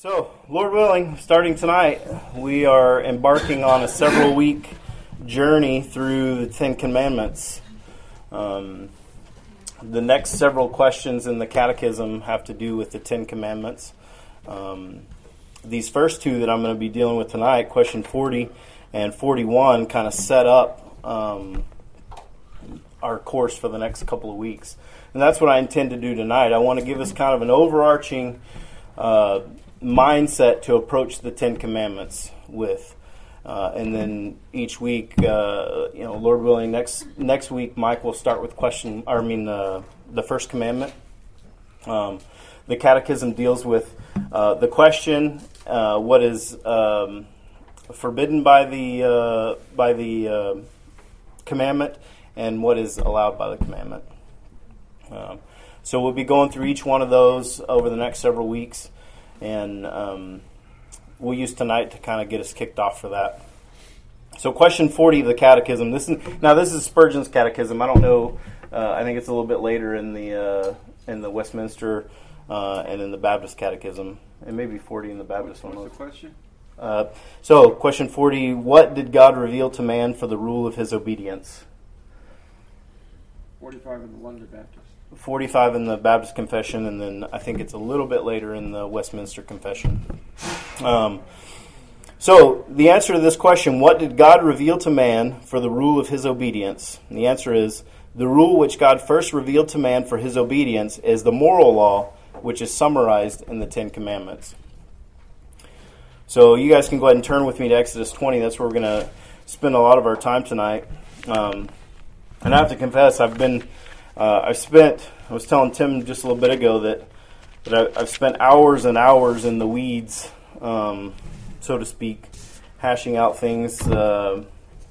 So, Lord willing, starting tonight, we are embarking on a several-week journey through the Ten Commandments. The next several questions in the Catechism have to do with the Ten Commandments. These first two that I'm going to be dealing with tonight, question 40 and 41, kind of set up our course for the next couple of weeks. And that's what I intend to do tonight. I want to give us kind of an overarching mindset to approach the Ten Commandments with. And then each week, Lord willing, next week, Mike will start with the first commandment. The Catechism deals with the question, what is forbidden by the commandment, and what is allowed by the commandment. So we'll be going through each one of those over the next several weeks, and we'll use tonight to kind of get us kicked off for that. So question 40 of the Catechism. This is Spurgeon's Catechism. I don't know. I think it's a little bit later in the Westminster and in the Baptist Catechism, and maybe 40 in the Baptist one. What's the question? So question 40: What did God reveal to man for the rule of His obedience? 45 in the London Baptist. 45 in the Baptist Confession, and then I think it's a little bit later in the Westminster Confession. So the answer to this question, what did God reveal to man for the rule of his obedience? And the answer is, the rule which God first revealed to man for his obedience is the moral law, which is summarized in the Ten Commandments. So you guys can go ahead and turn with me to Exodus 20. That's where we're going to spend a lot of our time tonight. And I have to confess, I was telling Tim just a little bit ago that I've spent hours and hours in the weeds, so to speak, hashing out things, and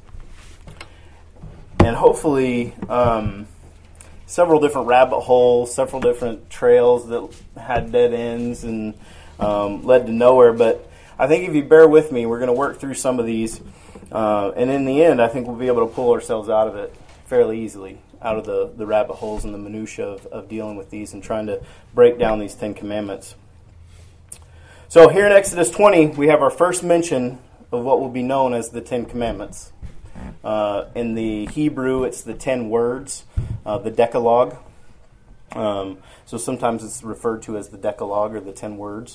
hopefully several different rabbit holes, several different trails that had dead ends and led to nowhere. But I think if you bear with me, we're going to work through some of these, and in the end, I think we'll be able to pull ourselves out of it fairly easily, out of the rabbit holes and the minutia of dealing with these and trying to break down these Ten Commandments. So here in Exodus 20, we have our first mention of what will be known as the Ten Commandments. In the Hebrew, it's the 10 words, the Decalogue. So sometimes it's referred to as the Decalogue or the 10 words.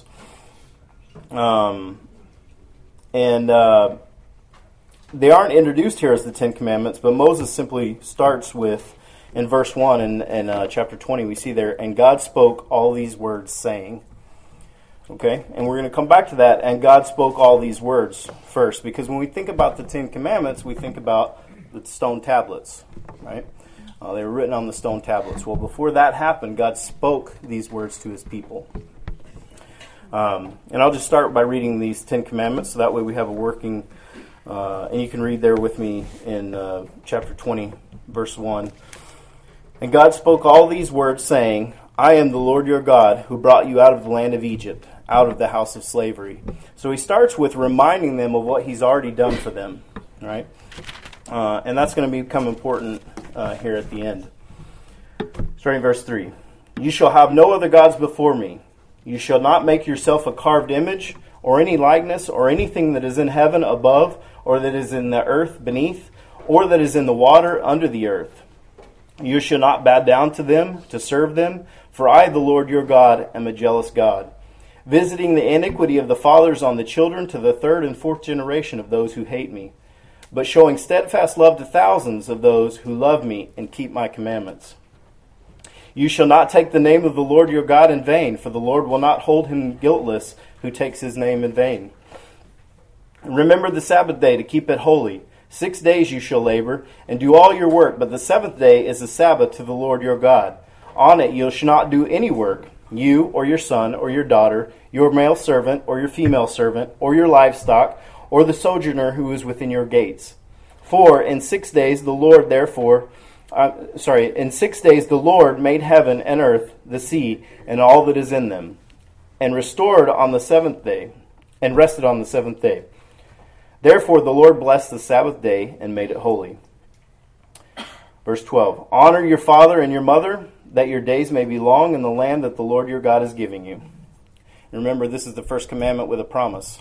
They aren't introduced here as the Ten Commandments, but Moses simply starts with, in verse 1 in chapter 20, we see there, and God spoke all these words, saying. Okay, and we're going to come back to that, and God spoke all these words first, because when we think about the Ten Commandments, we think about the stone tablets, right? They were written on the stone tablets. Well, before that happened, God spoke these words to His people. And I'll just start by reading these Ten Commandments, so that way we have a working, and you can read there with me in chapter 20, verse 1. And God spoke all these words, saying, I am the Lord your God, who brought you out of the land of Egypt, out of the house of slavery. So He starts with reminding them of what He's already done for them, right? And that's going to become important here at the end. Starting verse 3. You shall have no other gods before me. You shall not make yourself a carved image, or any likeness, or anything that is in heaven above, or that is in the earth beneath, or that is in the water under the earth. You shall not bow down to them, to serve them, for I, the Lord your God, am a jealous God, visiting the iniquity of the fathers on the children to the third and fourth generation of those who hate me, but showing steadfast love to thousands of those who love me and keep my commandments. You shall not take the name of the Lord your God in vain, for the Lord will not hold him guiltless who takes His name in vain. Remember the Sabbath day to keep it holy. 6 days you shall labor and do all your work, but the seventh day is a Sabbath to the Lord your God. On it you shall not do any work, you or your son or your daughter, your male servant or your female servant, or your livestock, or the sojourner who is within your gates. For in 6 days the Lord made heaven and earth, the sea, and all that is in them, and rested on the seventh day. Therefore the Lord blessed the Sabbath day and made it holy. Verse 12. Honor your father and your mother, that your days may be long in the land that the Lord your God is giving you. And remember, this is the first commandment with a promise.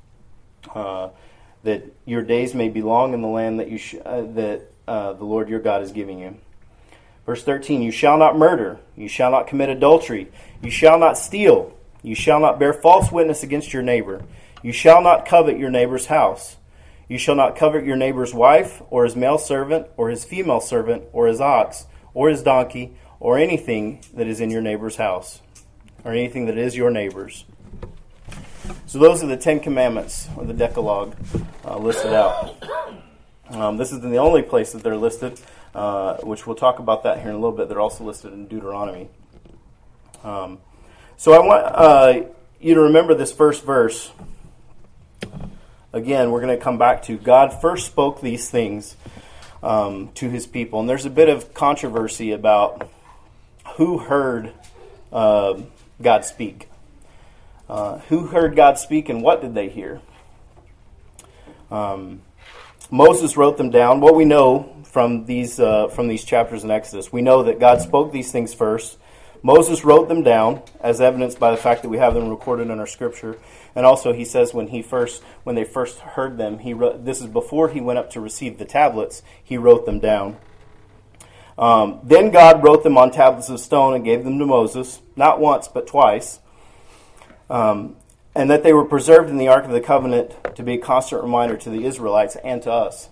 That your days may be long in the land that the Lord your God is giving you. Verse 13, you shall not murder, you shall not commit adultery, you shall not steal, you shall not bear false witness against your neighbor, you shall not covet your neighbor's house, you shall not covet your neighbor's wife, or his male servant, or his female servant, or his ox, or his donkey, or anything that is in your neighbor's house, or anything that is your neighbor's. So those are the 10 commandments, or the Decalogue, listed out. This is the only place that they're listed, which we'll talk about that here in a little bit. They're also listed in Deuteronomy. So I want you to remember this first verse. Again, we're going to come back to God first spoke these things to his people. And there's a bit of controversy about who heard God speak. Who heard God speak and what did they hear? Moses wrote them down. What we know from these chapters in Exodus, we know that God spoke these things first. Moses wrote them down, as evidenced by the fact that we have them recorded in our scripture. And also, he says when they first heard them, he wrote. This is before he went up to receive the tablets. He wrote them down. Then God wrote them on tablets of stone and gave them to Moses, not once but twice. And that they were preserved in the Ark of the Covenant to be a constant reminder to the Israelites and to us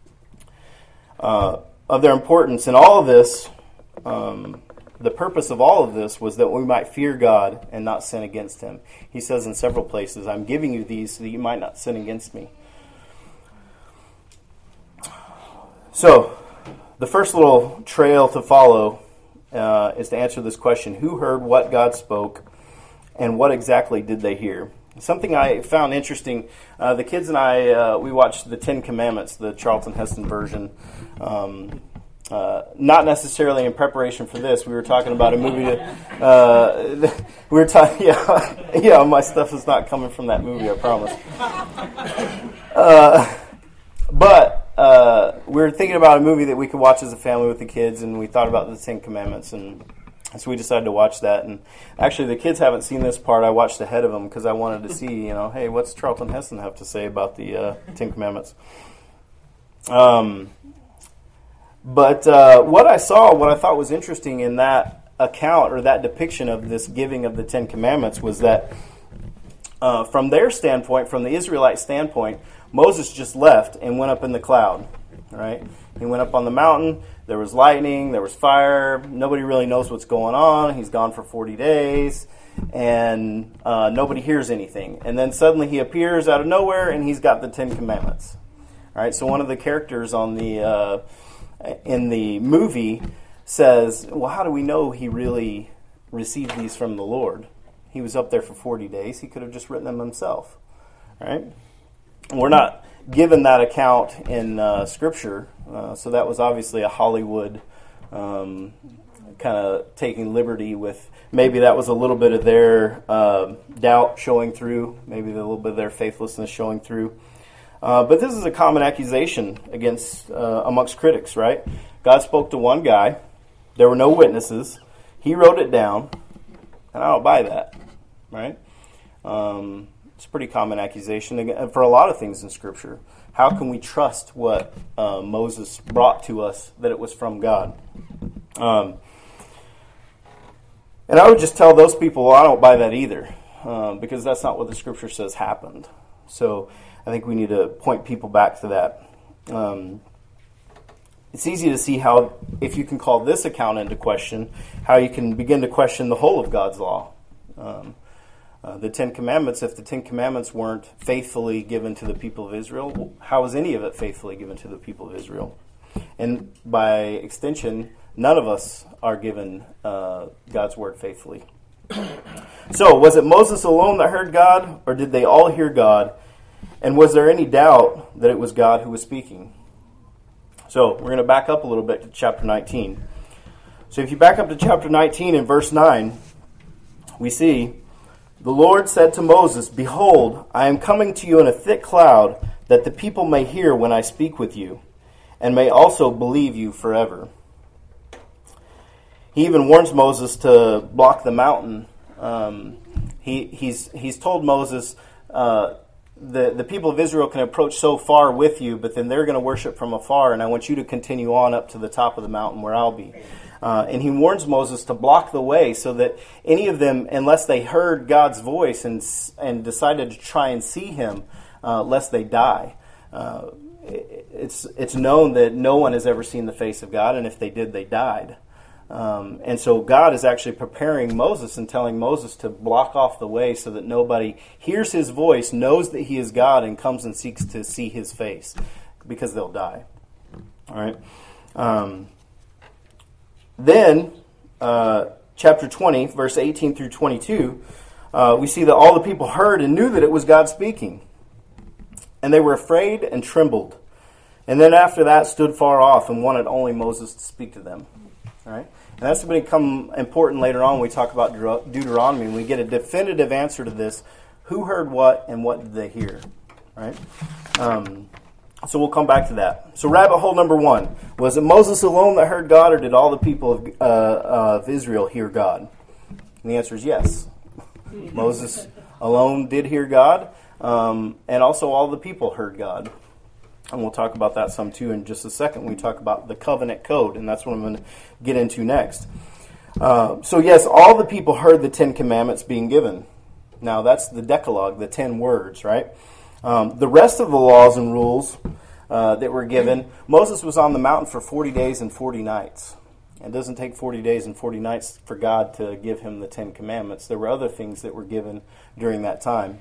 of their importance. And all of this, the purpose of all of this was that we might fear God and not sin against him. He says in several places, I'm giving you these so that you might not sin against me. So, the first little trail to follow is to answer this question. Who heard what God spoke? And what exactly did they hear? Something I found interesting, the kids and I, we watched the 10 Commandments, the Charlton Heston version. Not necessarily in preparation for this. We were talking about a movie we were talking, yeah, my stuff is not coming from that movie, I promise. But we were thinking about a movie that we could watch as a family with the kids, and we thought about the 10 Commandments, and so we decided to watch that. And actually, the kids haven't seen this part. I watched ahead of them because I wanted to see, hey, what's Charlton Heston have to say about the 10 Commandments? But what I thought was interesting in that account or that depiction of this giving of the 10 Commandments was that from their standpoint, from the Israelite standpoint, Moses just left and went up in the cloud, right? He went up on the mountain. There was lightning. There was fire. Nobody really knows what's going on. He's gone for 40 days, and nobody hears anything. And then suddenly he appears out of nowhere, and he's got the 10 Commandments. All right. So one of the characters on the in the movie says, "Well, how do we know he really received these from the Lord? He was up there for 40 days. He could have just written them himself." All right. We're not given that account in Scripture, so that was obviously a Hollywood kind of taking liberty with. Maybe that was a little bit of their doubt showing through, maybe a little bit of their faithlessness showing through. But this is a common accusation against amongst critics, right? God spoke to one guy. There were no witnesses. He wrote it down, and I don't buy that, right? It's a pretty common accusation for a lot of things in Scripture. How can we trust what Moses brought to us, that it was from God? And I would just tell those people, well, I don't buy that either, because that's not what the Scripture says happened. So I think we need to point people back to that. It's easy to see how, if you can call this account into question, how you can begin to question the whole of God's law. The 10 Commandments, if the 10 Commandments weren't faithfully given to the people of Israel, how was any of it faithfully given to the people of Israel? And by extension, none of us are given God's word faithfully. So, was it Moses alone that heard God, or did they all hear God? And was there any doubt that it was God who was speaking? So, we're going to back up a little bit to chapter 19. So, if you back up to chapter 19 in verse 9, we see, the Lord said to Moses, "Behold, I am coming to you in a thick cloud, that the people may hear when I speak with you, and may also believe you forever." He even warns Moses to block the mountain. he's told Moses, the people of Israel can approach so far with you, but then they're going to worship from afar, and I want you to continue on up to the top of the mountain where I'll be. And he warns Moses to block the way so that any of them, unless they heard God's voice and decided to try and see him, lest they die. It's known that no one has ever seen the face of God, and if they did, they died. And so God is actually preparing Moses and telling Moses to block off the way so that nobody hears his voice, knows that he is God, and comes and seeks to see his face, because they'll die. All right. Then, chapter 20, verse 18 through 22, we see that all the people heard and knew that it was God speaking. And they were afraid and trembled. And then after that stood far off and wanted only Moses to speak to them. All right? And that's going to become important later on when we talk about Deuteronomy. And we get a definitive answer to this. Who heard what and what did they hear? All right? So we'll come back to that. So rabbit hole number 1. Was it Moses alone that heard God, or did all the people of Israel hear God? And the answer is yes. Moses alone did hear God, and also all the people heard God. And we'll talk about that some too in just a second when we talk about the covenant code, and that's what I'm going to get into next. So yes, all the people heard the 10 commandments being given. Now that's the Decalogue, the 10 words, right? The rest of the laws and rules that were given, Moses was on the mountain for 40 days and 40 nights. It doesn't take 40 days and 40 nights for God to give him the 10 commandments. There were other things that were given during that time.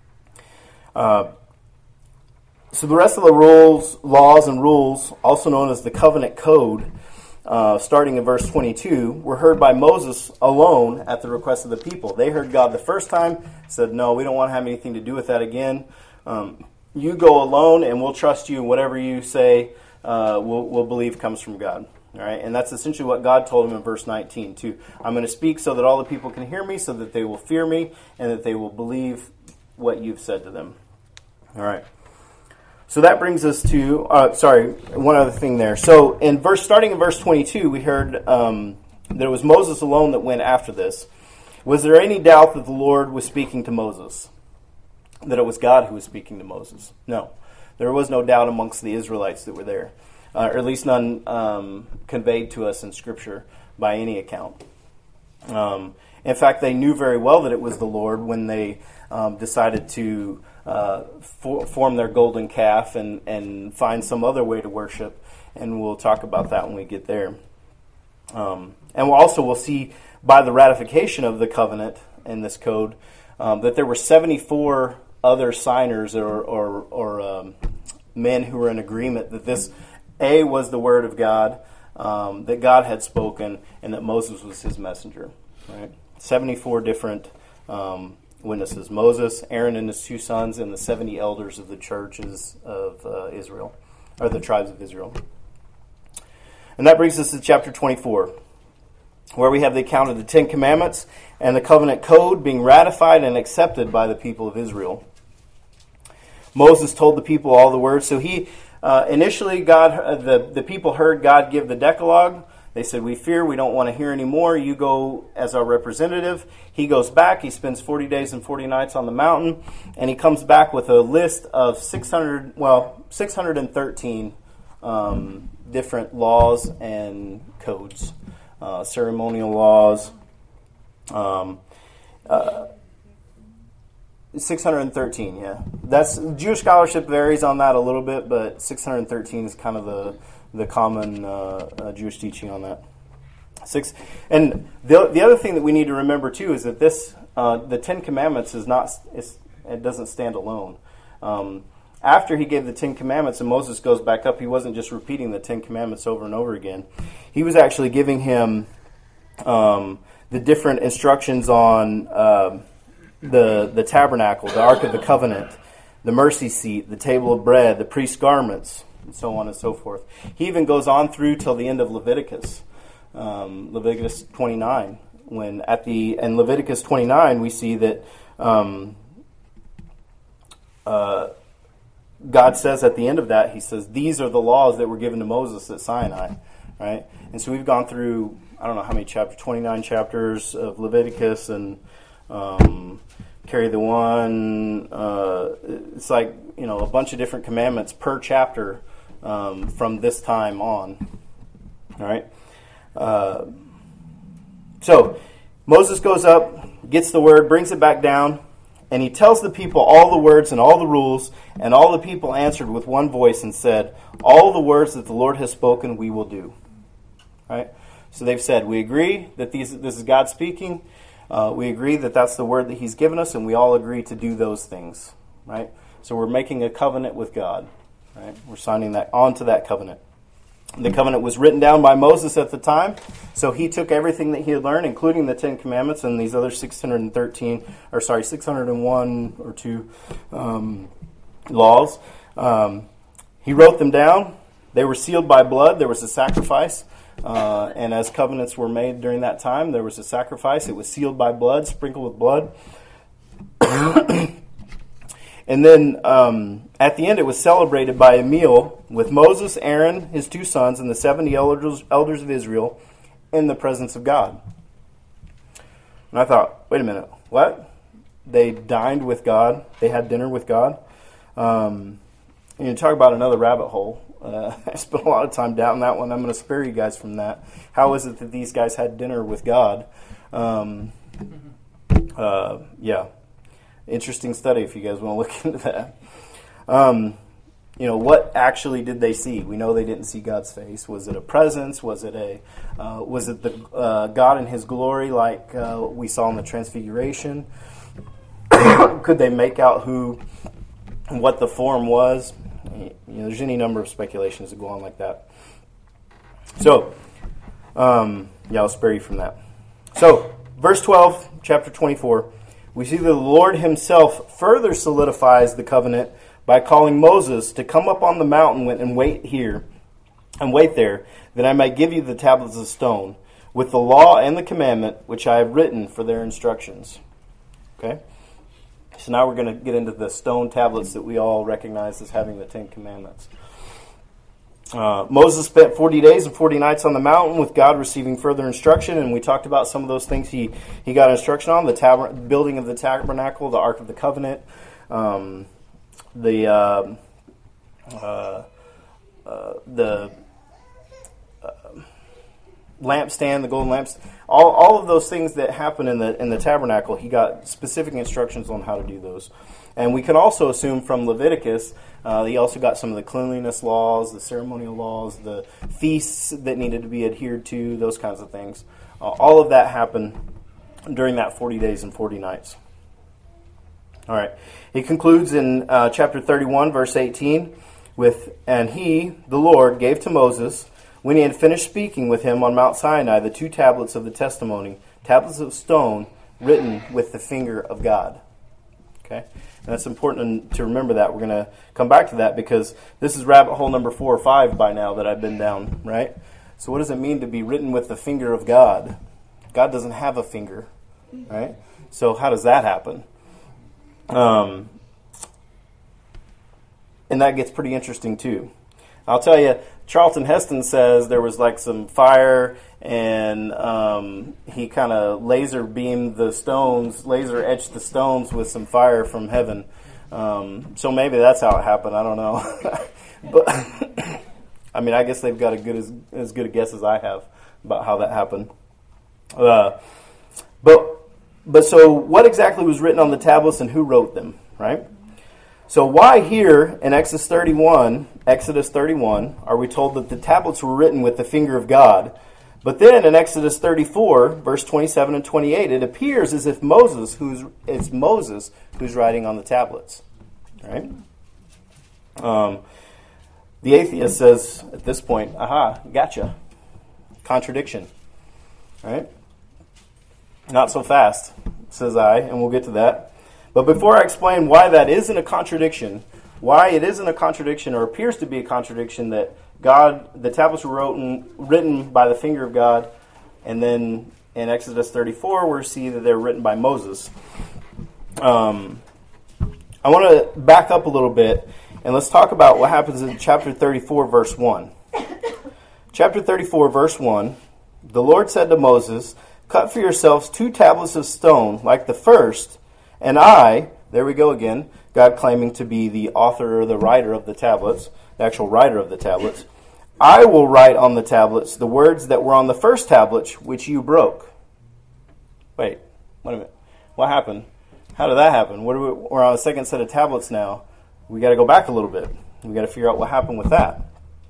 So the rest of the laws and rules, also known as the covenant code, starting in verse 22, were heard by Moses alone at the request of the people. They heard God the first time, said, no, we don't want to have anything to do with that again. You go alone, and we'll trust you. Whatever you say, we'll believe comes from God. All right, and that's essentially what God told him in verse 19 too. I'm going to speak so that all the people can hear me, so that they will fear me, and that they will believe what you've said to them. All right. So that brings us to, one other thing there. So starting in verse 22, we heard that it was Moses alone that went after this. Was there any doubt that the Lord was speaking to Moses? That it was God who was speaking to Moses? No. There was no doubt amongst the Israelites that were there. Or at least none conveyed to us in Scripture by any account. In fact, they knew very well that it was the Lord when they decided to form their golden calf and find some other way to worship. And we'll talk about that when we get there. And we'll see by the ratification of the covenant in this code that there were 74 other signers or men who were in agreement that this was the word of God, that God had spoken, and that Moses was his messenger. Right? 74 different witnesses. Moses, Aaron and his 2 sons, and the 70 elders of the churches of Israel, or the tribes of Israel. And that brings us to chapter 24, where we have the account of the 10 commandments and the covenant code being ratified and accepted by the people of Israel. Moses told the people all the words. So initially, the people heard God give the Decalogue. They said, we fear, we don't want to hear anymore. You go as our representative. He goes back. He spends 40 days and 40 nights on the mountain. And he comes back with a list of 613 different laws and codes. Ceremonial laws. 613, yeah. Jewish scholarship varies on that a little bit, but 613 is kind of the common Jewish teaching on that. And the other thing that we need to remember too is that the 10 Commandments it doesn't stand alone. After he gave the 10 Commandments and Moses goes back up, he wasn't just repeating the 10 Commandments over and over again. He was actually giving him the different instructions on the tabernacle, the Ark of the Covenant, the mercy seat, the table of bread, the priest's garments, and so on and so forth. He even goes on through till the end of Leviticus, Leviticus 29. In Leviticus 29, we see that God says at the end of that, he says, these are the laws that were given to Moses at Sinai, right? And so we've gone through, I don't know how many chapters, 29 chapters of Leviticus, and carry the one. It's like, a bunch of different commandments per chapter from this time on. All right. So Moses goes up, gets the word, brings it back down, and he tells the people all the words and all the rules, and all the people answered with one voice and said, all the words that the Lord has spoken we will do. All right. So they've said, we agree that this is God speaking. We agree that that's the word that he's given us, and we all agree to do those things. Right. So we're making a covenant with God. Right. We're signing that onto that covenant. The covenant was written down by Moses at the time, so he took everything that he had learned, including the Ten Commandments and these other 601 or 2 laws. He wrote them down. They were sealed by blood. There was a sacrifice, and as covenants were made during that time, there was a sacrifice. It was sealed by blood, sprinkled with blood. And then at the end, it was celebrated by a meal with Moses, Aaron, his 2 sons, and the 70 elders of Israel in the presence of God. And I thought, wait a minute, what? They dined with God. They had dinner with God. And you talk about another rabbit hole. I spent a lot of time down that one. I'm going to spare you guys from that. How is it that these guys had dinner with God? Yeah. Interesting study if you guys want to look into that. What actually did they see? We know they didn't see God's face. Was it a presence? Was it the God in His glory like we saw in the Transfiguration? Could they make out what the form was? There's any number of speculations that go on like that. So, I'll spare you from that. So, verse 12, chapter 24. We see that the Lord himself further solidifies the covenant by calling Moses to come up on the mountain and wait there, that I might give you the tablets of stone, with the law and the commandment which I have written for their instructions. Okay? So now we're going to get into the stone tablets that we all recognize as having the 10 Commandments. Moses spent 40 days and 40 nights on the mountain with God receiving further instruction, and we talked about some of those things he got instruction on, the building of the tabernacle, the Ark of the Covenant, the lampstand, the golden lamps, all of those things that happen in the tabernacle, he got specific instructions on how to do those. And we can also assume from Leviticus, he also got some of the cleanliness laws, the ceremonial laws, the feasts that needed to be adhered to, those kinds of things. All of that happened during that 40 days and 40 nights. All right. He concludes in chapter 31, verse 18, with, and he, the Lord, gave to Moses, when he had finished speaking with him on Mount Sinai, the 2 tablets of the testimony, tablets of stone, written with the finger of God. Okay? And that's important to remember that. We're going to come back to that because this is rabbit hole number 4 or 5 by now that I've been down, right? So what does it mean to be written with the finger of God? God doesn't have a finger, right? So how does that happen? And that gets pretty interesting too. I'll tell you, Charlton Heston says there was like some fire and he kind of laser etched the stones with some fire from heaven. So maybe that's how it happened. I don't know. But I mean, I guess they've got as good a guess as I have about how that happened. But so what exactly was written on the tablets and who wrote them, right? So why here in Exodus 31, are we told that the tablets were written with the finger of God? But then in Exodus 34, verse 27 and 28, it appears as if it's Moses who's writing on the tablets. Right? The atheist says at this point, aha, gotcha. Contradiction. Right? Not so fast, says I, and we'll get to that. But before I explain why that isn't a contradiction, why it isn't a contradiction or appears to be a contradiction that the tablets were written by the finger of God, and then in Exodus 34 we see that they're written by Moses. I want to back up a little bit and let's talk about what happens in chapter 34 verse 1. Chapter 34 verse 1, the Lord said to Moses, cut for yourselves 2 tablets of stone like the first, and I," there we go again, God claiming to be the author or the writer of the tablets, the actual writer of the tablets, "I will write on the tablets the words that were on the first tablets which you broke." Wait a minute. What happened? How did that happen? We're on a second set of tablets now. We got to go back a little bit. We got to figure out what happened with that.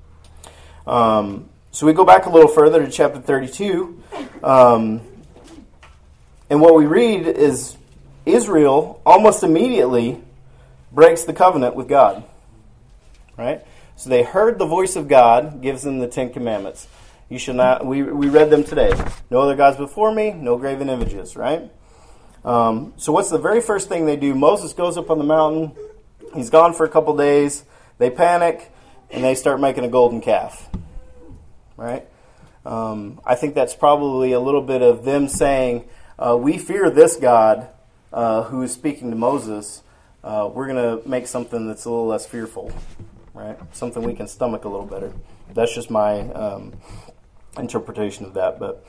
So we go back a little further to chapter 32. And what we read is Israel almost immediately breaks the covenant with God. Right? So they heard the voice of God, gives them the 10 Commandments. You shall not, we read them today. No other gods before me, no graven images, right? So what's the very first thing they do? Moses goes up on the mountain. He's gone for a couple days. They panic, and they start making a golden calf, right? I think that's probably a little bit of them saying, we fear this God who is speaking to Moses. We're going to make something that's a little less fearful, right? Something we can stomach a little better. That's just my interpretation of that. But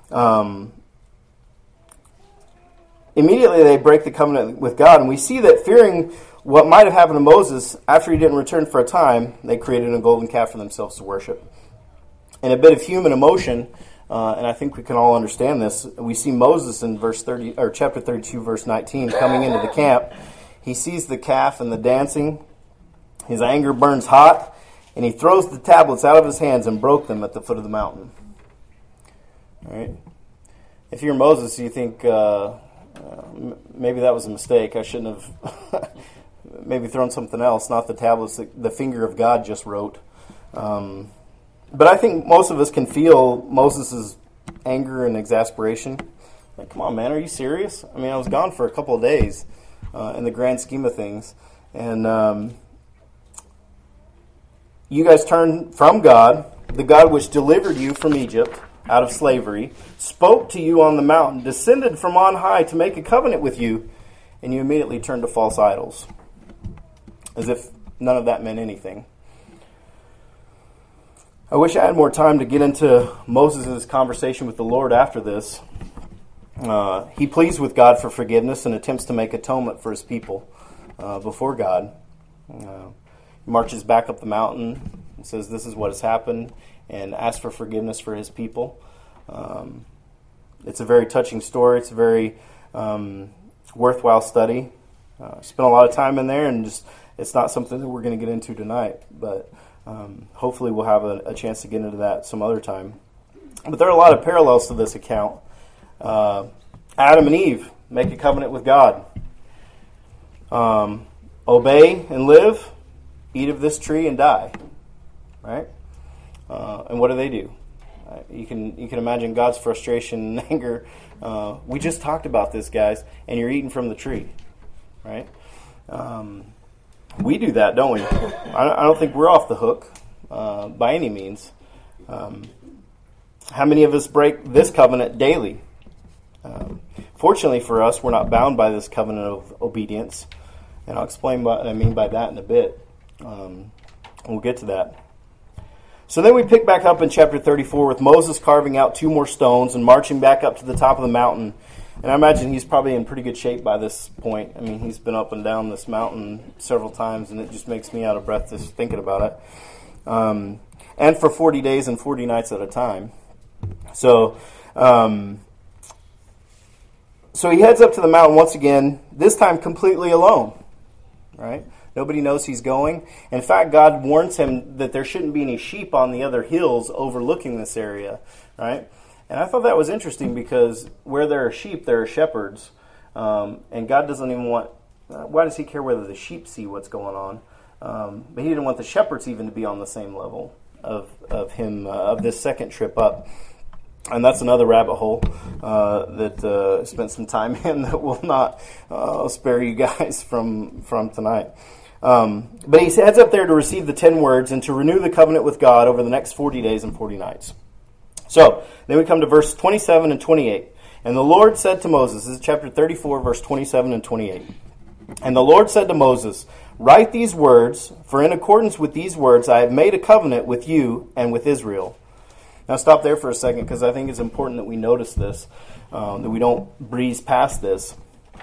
immediately they break the covenant with God, and we see that fearing what might have happened to Moses after he didn't return for a time, they created a golden calf for themselves to worship. And a bit of human emotion, and I think we can all understand this. We see Moses in chapter 32, verse 19, coming into the camp. He sees the calf and the dancing. His anger burns hot, and he throws the tablets out of his hands and broke them at the foot of the mountain. All right. If you're Moses, you think maybe that was a mistake. I shouldn't have maybe thrown something else, not the tablets that the finger of God just wrote. But I think most of us can feel Moses' anger and exasperation. Like, come on, man, are you serious? I mean, I was gone for a couple of days in the grand scheme of things. And you guys turned from God, the God which delivered you from Egypt out of slavery, spoke to you on the mountain, descended from on high to make a covenant with you, and you immediately turned to false idols. As if none of that meant anything. I wish I had more time to get into Moses' conversation with the Lord after this. He pleads with God for forgiveness and attempts to make atonement for his people before God. He marches back up the mountain and says this is what has happened and asks for forgiveness for his people. It's a very touching story. It's a very worthwhile study. Spent a lot of time in there, and just it's not something that we're going to get into tonight, but hopefully we'll have a chance to get into that some other time. But there are a lot of parallels to this account. Adam and Eve make a covenant with God. Obey and live, eat of this tree and die. Right? And what do? You can imagine God's frustration and anger. We just talked about this, guys, and you're eating from the tree. Right? We do that, don't we? I don't think we're off the hook by any means. How many of us break this covenant daily? Fortunately for us, we're not bound by this covenant of obedience. And I'll explain what I mean by that in a bit. We'll get to that. So then we pick back up in chapter 34 with Moses carving out 2 more stones and marching back up to the top of the mountain. And I imagine he's probably in pretty good shape by this point. I mean, he's been up and down this mountain several times, and it just makes me out of breath just thinking about it. And for 40 days and 40 nights at a time. So he heads up to the mountain once again, this time completely alone. Right? Nobody knows he's going. In fact, God warns him that there shouldn't be any sheep on the other hills overlooking this area. Right? And I thought that was interesting because where there are sheep, there are shepherds. And God doesn't even want... why does he care whether the sheep see what's going on? But he didn't want the shepherds even to be on the same level of him, of this second trip up. And that's another rabbit hole that I spent some time in that will not spare you guys from tonight. But he heads up there to receive the 10 words and to renew the covenant with God over the next 40 days and 40 nights. So, then we come to verse 27 and 28. And the Lord said to Moses, this is chapter 34, verse 27 and 28. And the Lord said to Moses, write these words, for in accordance with these words I have made a covenant with you and with Israel. Now stop there for a second, because I think it's important that we notice this, that we don't breeze past this.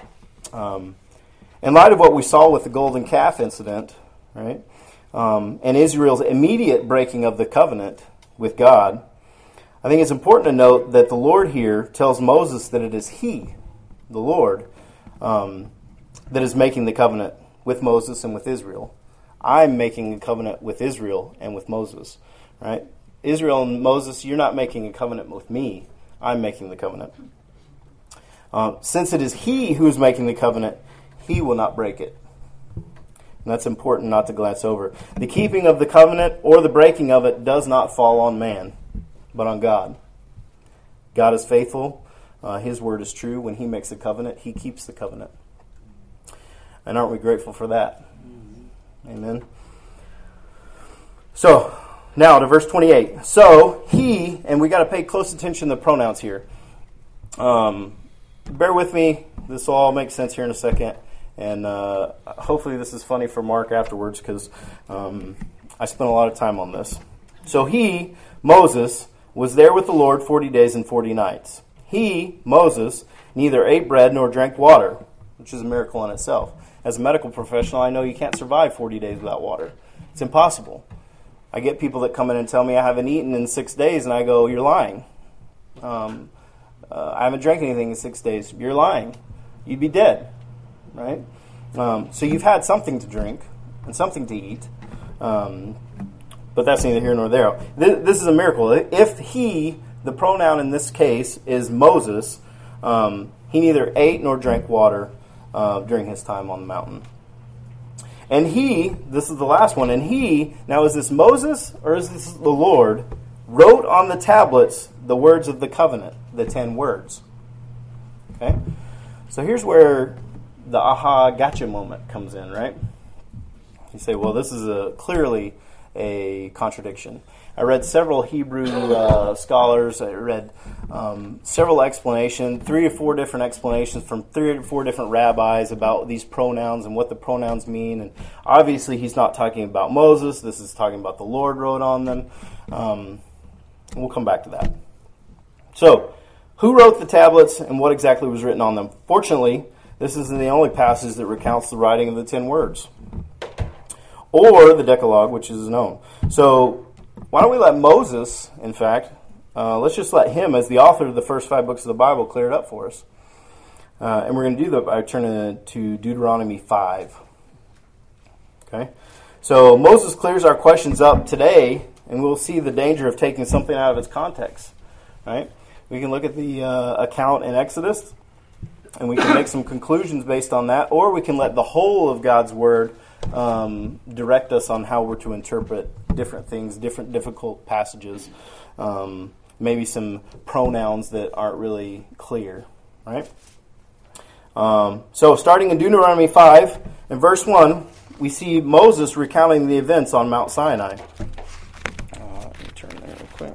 In light of what we saw with the golden calf incident, right, and Israel's immediate breaking of the covenant with God, I think it's important to note that the Lord here tells Moses that it is He, the Lord, that is making the covenant with Moses and with Israel. I'm making a covenant with Israel and with Moses, right? Israel and Moses, you're not making a covenant with me. I'm making the covenant. Since it is He who is making the covenant, He will not break it. And that's important not to glance over. The keeping of the covenant or the breaking of it does not fall on man, but on God. God is faithful. His word is true. When He makes a covenant, He keeps the covenant. And aren't we grateful for that? Amen. So, now to verse 28. So, He, and we got to pay close attention to the pronouns here. Bear with me. This will all make sense here in a second. And hopefully this is funny for Mark afterwards, because I spent a lot of time on this. So he, Moses, was there with the Lord 40 days and 40 nights. He, Moses, neither ate bread nor drank water, which is a miracle in itself. As a medical professional, I know you can't survive 40 days without water. It's impossible. I get people that come in and tell me I haven't eaten in 6 days, and I go, you're lying. I haven't drank anything in 6 days. You're lying. You'd be dead, right? So you've had something to drink and something to eat, but that's neither here nor there. This is a miracle. If he, the pronoun in this case, is Moses, he neither ate nor drank water during his time on the mountain. And he, this is the last one, and he, now is this Moses or is this the Lord, wrote on the tablets the words of the covenant, the 10 words. Okay? So here's where the aha gotcha moment comes in, right? You say, well, this is clearly a contradiction. I read several Hebrew scholars. I read several explanations, 3 or 4 different explanations from 3 or 4 different rabbis about these pronouns and what the pronouns mean. And obviously he's not talking about Moses. This is talking about the Lord wrote on them. We'll come back to that. So, who wrote the tablets and what exactly was written on them? Fortunately, this isn't the only passage that recounts the writing of the 10 words, or the Decalogue, which is known. So, why don't we let Moses, in fact, let's just let him, as the author of the first 5 books of the Bible, clear it up for us. And we're going to do that by turning to Deuteronomy 5. Okay? So, Moses clears our questions up today, and we'll see the danger of taking something out of its context. Right? We can look at the account in Exodus, and we can make some conclusions based on that, or we can let the whole of God's Word direct us on how we're to interpret different things, different difficult passages, maybe some pronouns that aren't really clear. Right? So starting in Deuteronomy 5, in verse 1, we see Moses recounting the events on Mount Sinai. Let me turn there real quick.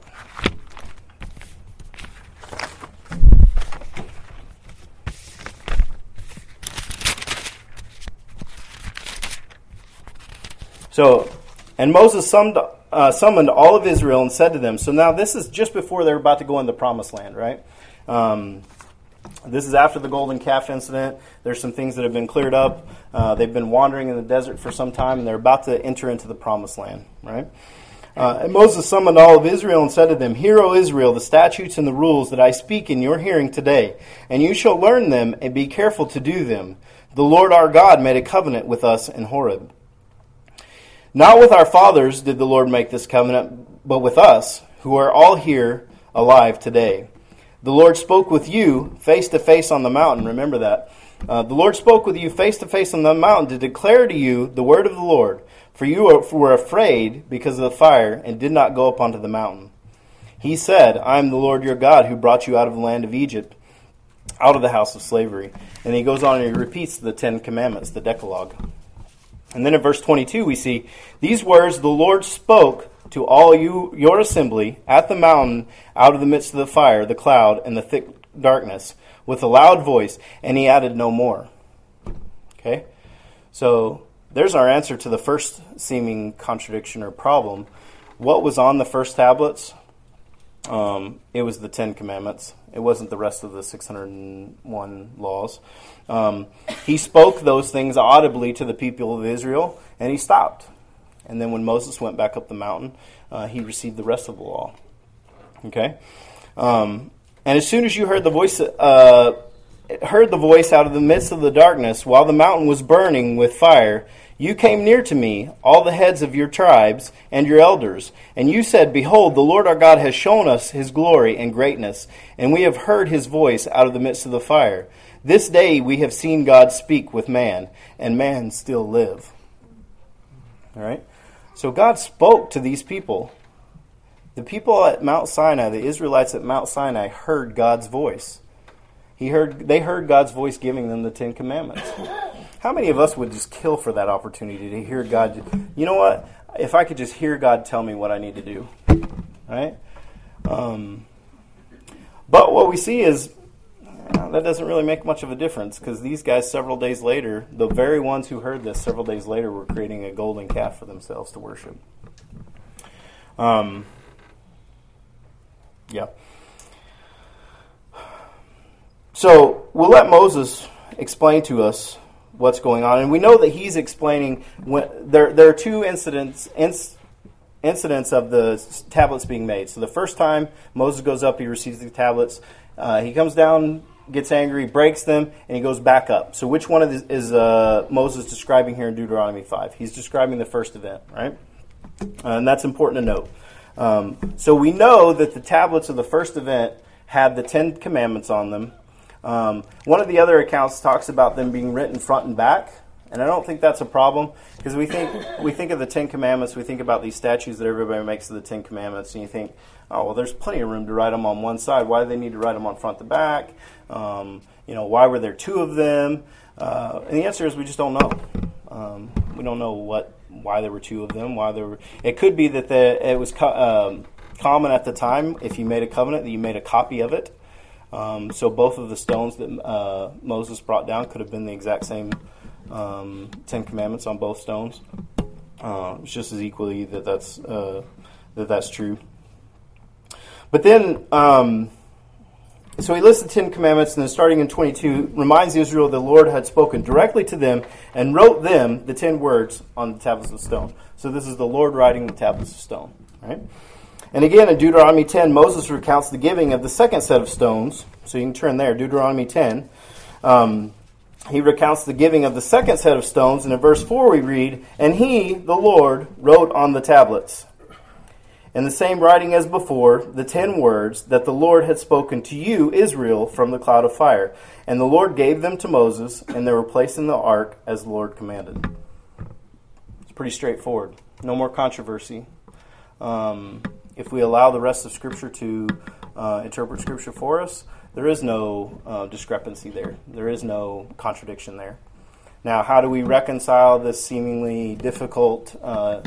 So, and Moses summoned all of Israel and said to them, so now this is just before they're about to go in the promised land, right? This is after the golden calf incident. There's some things that have been cleared up. They've been wandering in the desert for some time, and they're about to enter into the promised land, right? And Moses summoned all of Israel and said to them, Hear, O Israel, the statutes and the rules that I speak in your hearing today, and you shall learn them and be careful to do them. The Lord our God made a covenant with us in Horeb. Not with our fathers did the Lord make this covenant, but with us, who are all here alive today. The Lord spoke with you face to face on the mountain. Remember that. The Lord spoke with you face to face on the mountain to declare to you the word of the Lord. For you were afraid because of the fire and did not go up onto the mountain. He said, I am the Lord your God who brought you out of the land of Egypt, out of the house of slavery. And he goes on and he repeats the 10 commandments, the Decalogue. And then in verse 22 we see, These words the Lord spoke to all your assembly at the mountain out of the midst of the fire, the cloud, and the thick darkness, with a loud voice, and he added no more. Okay? So there's our answer to the first seeming contradiction or problem. What was on the first tablets? It was the 10 Commandments. It wasn't the rest of the 601 laws. He spoke those things audibly to the people of Israel, and he stopped. And then when Moses went back up the mountain, he received the rest of the law. Okay? And as soon as you heard the voice out of the midst of the darkness, while the mountain was burning with fire, you came near to me, all the heads of your tribes and your elders, and you said, Behold, the Lord our God has shown us his glory and greatness, and we have heard his voice out of the midst of the fire. This day we have seen God speak with man, and man still live. All right? So God spoke to these people. The people at Mount Sinai, the Israelites at Mount Sinai, heard God's voice. They heard God's voice giving them the 10 Commandments. How many of us would just kill for that opportunity to hear God? You know what? If I could just hear God tell me what I need to do. Right? But what we see is that doesn't really make much of a difference, because these guys several days later, the very ones who heard this several days later, were creating a golden calf for themselves to worship. Yeah. So we'll let Moses explain to us what's going on, and we know that he's explaining. There are two incidents of the tablets being made. So the first time Moses goes up, he receives the tablets. He comes down, gets angry, breaks them, and he goes back up. So which one is Moses describing here in Deuteronomy 5? He's describing the first event, right? And that's important to note. So we know that the tablets of the first event had the 10 Commandments on them. One of the other accounts talks about them being written front and back, and I don't think that's a problem, because we think of the 10 Commandments, we think about these statues that everybody makes of the 10 Commandments, and you think, oh, well, there's plenty of room to write them on one side. Why do they need to write them on front to back? Why were there two of them? And the answer is we just don't know. We don't know why there were two of them. It could be that it was common at the time, if you made a covenant, that you made a copy of it. So both of the stones that Moses brought down could have been the exact same 10 Commandments on both stones. It's just as equally that's true. But then, so he lists the 10 Commandments, and then starting in 22, reminds Israel the Lord had spoken directly to them and wrote them, the 10 words, on the tablets of stone. So this is the Lord writing the tablets of stone, right? And again, in Deuteronomy 10, Moses recounts the giving of the second set of stones. So you can turn there, Deuteronomy 10. He recounts the giving of the second set of stones. And in verse 4 we read, And he, the Lord, wrote on the tablets, in the same writing as before, the 10 words that the Lord had spoken to you, Israel, from the cloud of fire. And the Lord gave them to Moses, and they were placed in the ark as the Lord commanded. It's pretty straightforward. No more controversy. If we allow the rest of Scripture to interpret Scripture for us, there is no discrepancy there. There is no contradiction there. Now, how do we reconcile this seemingly difficult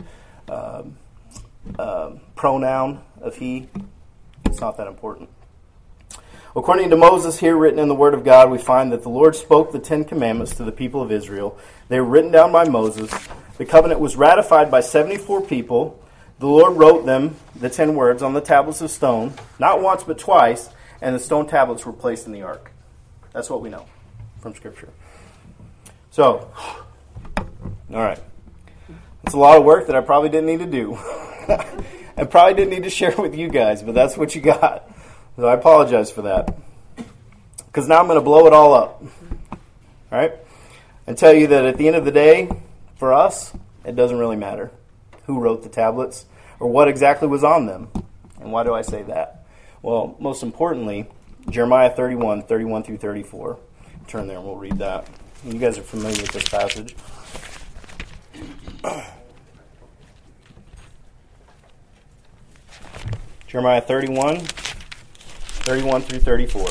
pronoun of he? It's not that important. According to Moses here written in the Word of God, we find that the Lord spoke the 10 Commandments to the people of Israel. They were written down by Moses. The covenant was ratified by 74 people. The Lord wrote them, the 10 words, on the tablets of stone, not once but twice, and the stone tablets were placed in the ark. That's what we know from Scripture. So, all right. It's a lot of work that I probably didn't need to do. I probably didn't need to share it with you guys, but that's what you got. So I apologize for that. Because now I'm going to blow it all up. All right? And tell you that at the end of the day, for us, it doesn't really matter who wrote the tablets or what exactly was on them. And why do I say that? Well, most importantly, Jeremiah 31 through 34. Turn there and we'll read that. You guys are familiar with this passage. Jeremiah 31 through 34.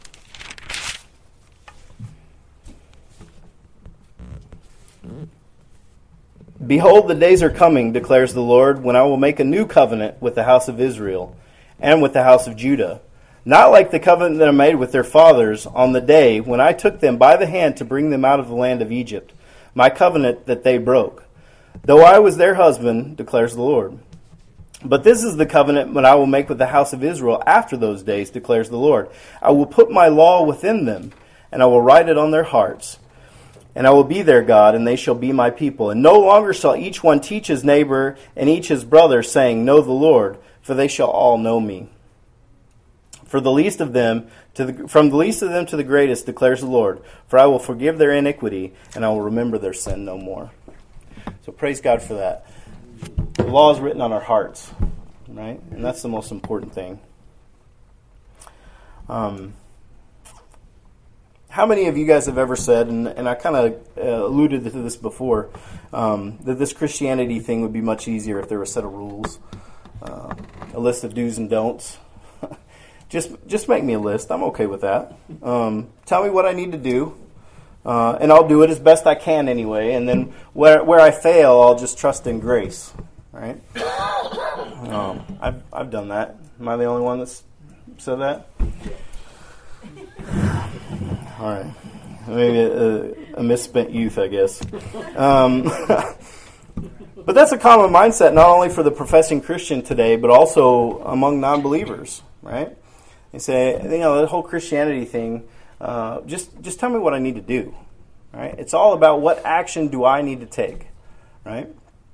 Behold, the days are coming, declares the Lord, when I will make a new covenant with the house of Israel and with the house of Judah, not like the covenant that I made with their fathers on the day when I took them by the hand to bring them out of the land of Egypt, my covenant that they broke, though I was their husband, declares the Lord. But this is the covenant that I will make with the house of Israel after those days, declares the Lord. I will put my law within them, and I will write it on their hearts. And I will be their God, and they shall be my people. And no longer shall each one teach his neighbor and each his brother, saying, Know the Lord, for they shall all know me. For the least of them from the least of them to the greatest, declares the Lord. For I will forgive their iniquity, and I will remember their sin no more. So praise God for that. The law is written on our hearts, right? And that's the most important thing. How many of you guys have ever said, and I kind of alluded to this before, that this Christianity thing would be much easier if there were a set of rules, a list of do's and don'ts. Just make me a list. I'm okay with that. Tell me what I need to do, and I'll do it as best I can anyway. And then where I fail, I'll just trust in grace. Right? I've done that. Am I the only one that's said that? All right. Maybe a misspent youth, I guess. But that's a common mindset, not only for the professing Christian today, but also among non-believers, right? They say, that whole Christianity thing, just tell me what I need to do, right? It's all about what action do I need to take, right?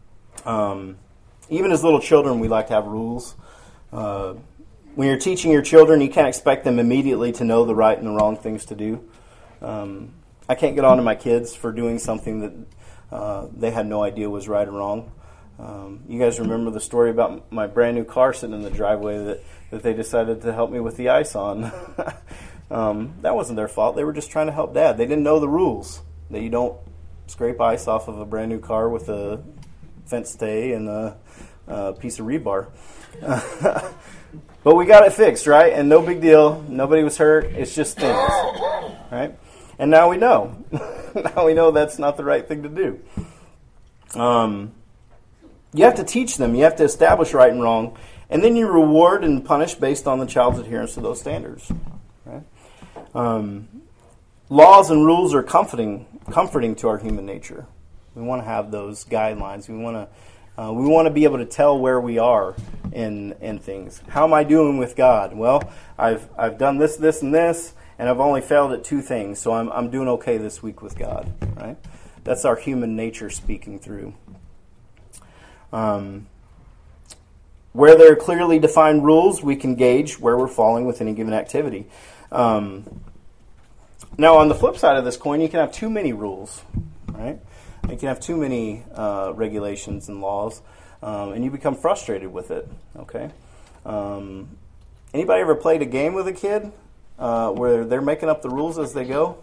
Even as little children, we like to have rules. When you're teaching your children, you can't expect them immediately to know the right and the wrong things to do. I can't get on to my kids for doing something that they had no idea was right or wrong. You guys remember the story about my brand new car sitting in the driveway that they decided to help me with the ice on. That wasn't their fault. They were just trying to help Dad. They didn't know the rules, that you don't scrape ice off of a brand new car with a fence stay and a piece of rebar. But we got it fixed, right? And no big deal. Nobody was hurt. It's just things, right? And now we know. Now we know that's not the right thing to do. You have to teach them. You have to establish right and wrong. And then you reward and punish based on the child's adherence to those standards. Right? Laws and rules are comforting to our human nature. We want to have those guidelines. We want to be able to tell where we are in things. How am I doing with God? Well, I've done this, and this, and I've only failed at 2 things, so I'm doing okay this week with God. Right? That's our human nature speaking through. Where there are clearly defined rules, we can gauge where we're falling with any given activity. Now, on the flip side of this coin, you can have too many rules, right? You can have too many regulations and laws, and you become frustrated with it. Okay. Anybody ever played a game with a kid where they're making up the rules as they go?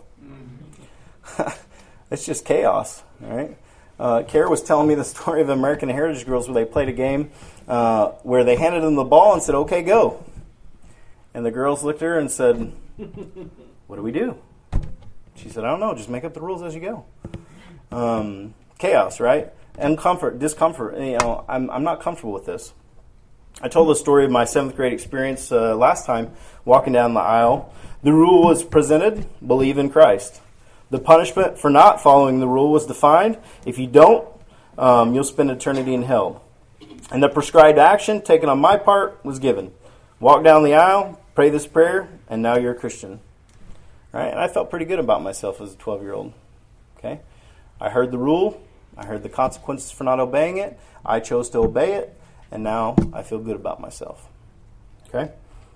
It's just chaos, right? Kara was telling me the story of American Heritage Girls where they played a game where they handed them the ball and said, "Okay, go." And the girls looked at her and said, "What do we do?" She said, "I don't know. Just make up the rules as you go." Chaos, right? And discomfort. I'm not comfortable with this. I told the story of my 7th grade experience last time, walking down the aisle. The rule was presented: believe in Christ. The punishment for not following the rule was defined. If you don't, you'll spend eternity in hell. And the prescribed action taken on my part was given. Walk down the aisle, pray this prayer, and now you're a Christian. All right? And I felt pretty good about myself as a 12-year-old. Okay? I heard the rule. I heard the consequences for not obeying it. I chose to obey it, and now I feel good about myself. Okay?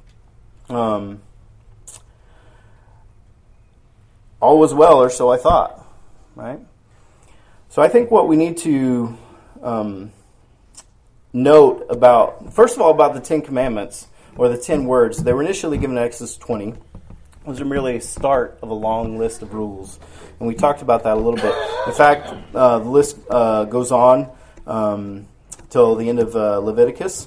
All was well, or so I thought, right? So I think what we need to note about, first of all, about the 10 Commandments, or the 10 words. They were initially given in Exodus 20. Those are merely a start of a long list of rules. And we talked about that a little bit. In fact, the list goes on till the end of Leviticus.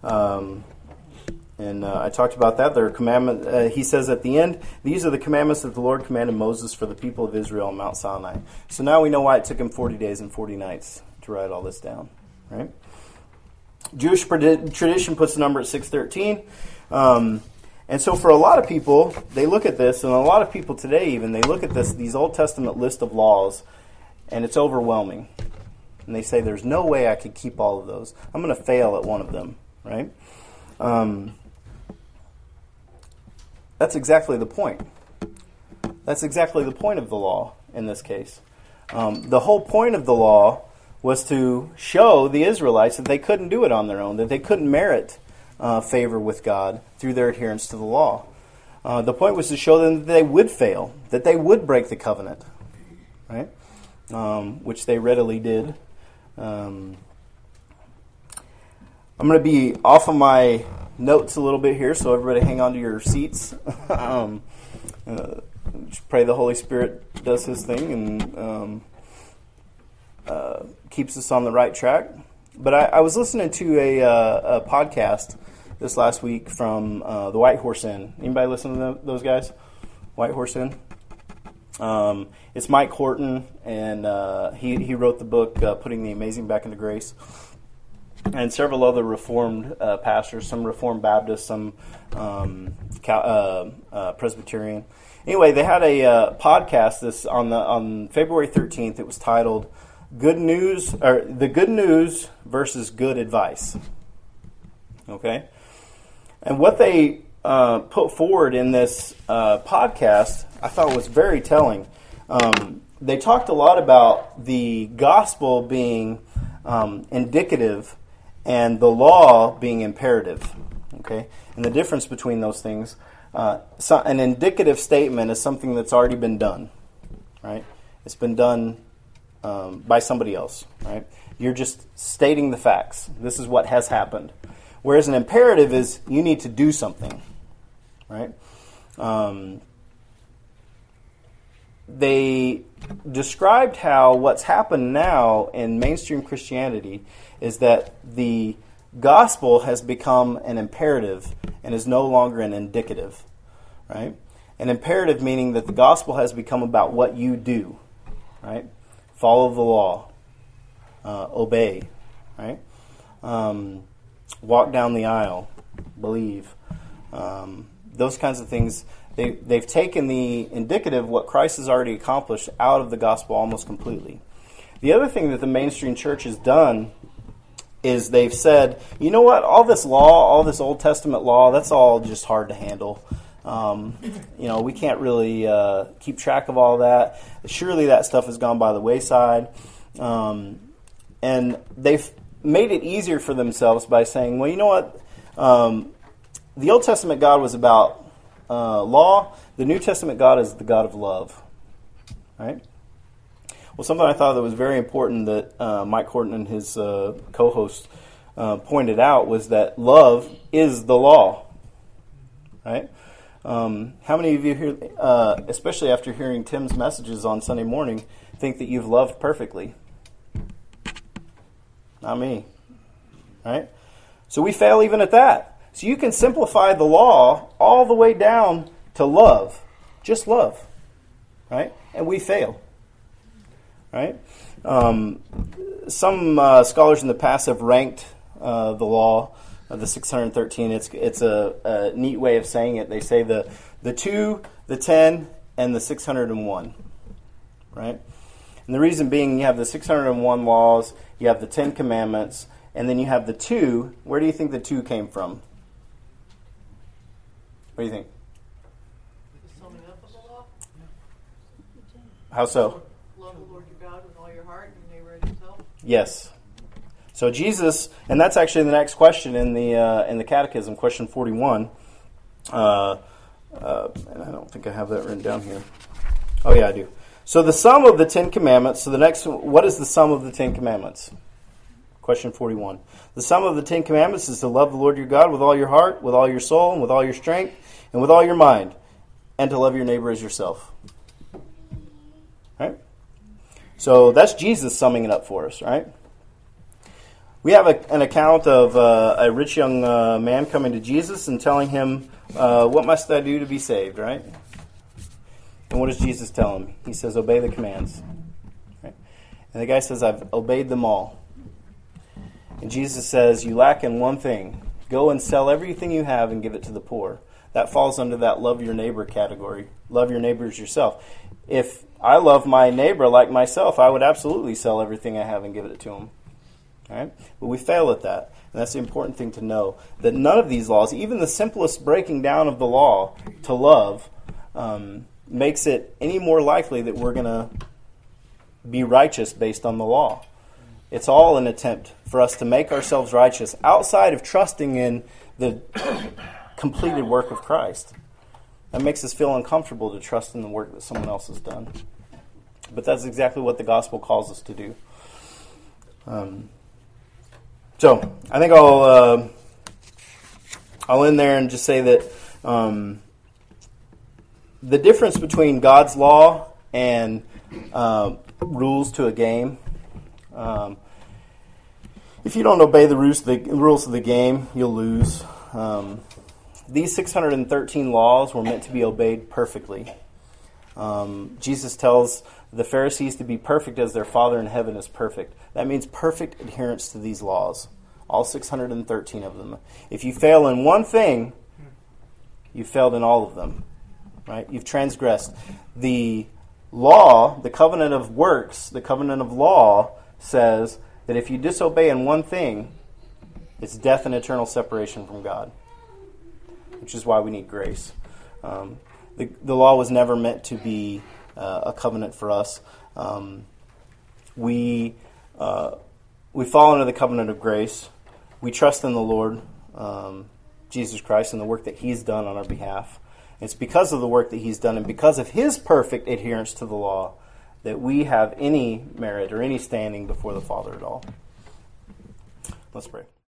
And I talked about that. There are commandments. He says at the end, these are the commandments that the Lord commanded Moses for the people of Israel on Mount Sinai. So now we know why it took him 40 days and 40 nights to write all this down. Right? Jewish tradition puts the number at 613. And so for a lot of people, they look at this, and a lot of people today even, they look at these Old Testament list of laws, and it's overwhelming. And they say, there's no way I could keep all of those. I'm going to fail at one of them. right? That's exactly the point. That's exactly the point of the law in this case. The whole point of the law was to show the Israelites that they couldn't do it on their own, that they couldn't merit favor with God through their adherence to the law. The point was to show them that they would fail, that they would break the covenant, right? Which they readily did. I'm going to be off of my notes a little bit here, so everybody hang on to your seats. Just pray the Holy Spirit does His thing and keeps us on the right track. But I was listening to a podcast this last week from the White Horse Inn. Anybody listen to those guys? White Horse Inn? It's Mike Horton, and he wrote the book Putting the Amazing Back into Grace. And several other Reformed pastors, some Reformed Baptists, some Presbyterian. Anyway, they had a podcast on February 13th. It was titled "Good News" or "The Good News versus Good Advice." Okay, and what they put forward in this podcast, I thought was very telling. They talked a lot about the gospel being indicative and the law being imperative. Okay, and the difference between those things. An indicative statement is something that's already been done, right? It's been done by somebody else, right? You're just stating the facts. This is what has happened. Whereas an imperative is you need to do something, right? They described how what's happened now in mainstream Christianity is that the gospel has become an imperative and is no longer an indicative, right? An imperative meaning that the gospel has become about what you do, right? Follow the law, obey, right? Walk down the aisle, believe. Those kinds of things. They've taken the indicative, what Christ has already accomplished, out of the gospel almost completely. The other thing that the mainstream church has done is they've said, you know what, all this law, all this Old Testament law, that's all just hard to handle. We can't really keep track of all that. Surely that stuff has gone by the wayside. And they've made it easier for themselves by saying, well, you know what, the Old Testament God was about law. The New Testament God is the God of love, right? Well, something I thought that was very important that Mike Horton and his co-host pointed out was that love is the law, right? How many of you here, especially after hearing Tim's messages on Sunday morning, think that you've loved perfectly? Not me, right? So we fail even at that. So you can simplify the law all the way down to love, just love, right? And we fail. Right? Some scholars in the past have ranked the law, the 613. It's a neat way of saying it. They say the 2, the 10, and the 601. Right? And the reason being, you have the 601 laws, you have the 10 commandments, and then you have the 2. Where do you think the 2 came from? What do you think? The summing up of the law? How so? Love the Lord your God with all your heart and your neighbor as yourself. Yes. So Jesus, and that's actually the next question in the Catechism, question 41. And I don't think I have that written down here. Oh yeah, I do. So the sum of the 10 commandments. So the next, what is the sum of the 10 commandments? Question 41. The sum of the 10 commandments is to love the Lord your God with all your heart, with all your soul, and with all your strength, and with all your mind, and to love your neighbor as yourself. Right? So that's Jesus summing it up for us, right? We have an account of a rich young man coming to Jesus and telling him, what must I do to be saved, right? And what does Jesus tell him? He says, obey the commands. Right? And the guy says, I've obeyed them all. And Jesus says, you lack in one thing. Go and sell everything you have and give it to the poor. That falls under that love your neighbor category. Love your neighbor as yourself. If I love my neighbor like myself, I would absolutely sell everything I have and give it to him. All right? But we fail at that. And that's the important thing to know, that none of these laws, even the simplest breaking down of the law to love, makes it any more likely that we're going to be righteous based on the law. It's all an attempt for us to make ourselves righteous outside of trusting in the completed work of Christ. That makes us feel uncomfortable to trust in the work that someone else has done. But that's exactly what the gospel calls us to do. So I think I'll end there and just say that the difference between God's law and rules to a game. If you don't obey the rules of the game, you'll lose. These 613 laws were meant to be obeyed perfectly. Jesus tells the Pharisees to be perfect as their Father in heaven is perfect. That means perfect adherence to these laws, all 613 of them. If you fail in one thing, you failed in all of them. Right? You've transgressed. The law, the covenant of works, the covenant of law says that if you disobey in one thing, it's death and eternal separation from God, which is why we need grace. The law was never meant to be a covenant for us. We fall under the covenant of grace. We trust in the Lord, Jesus Christ, and the work that He's done on our behalf. It's because of the work that He's done and because of His perfect adherence to the law that we have any merit or any standing before the Father at all. Let's pray.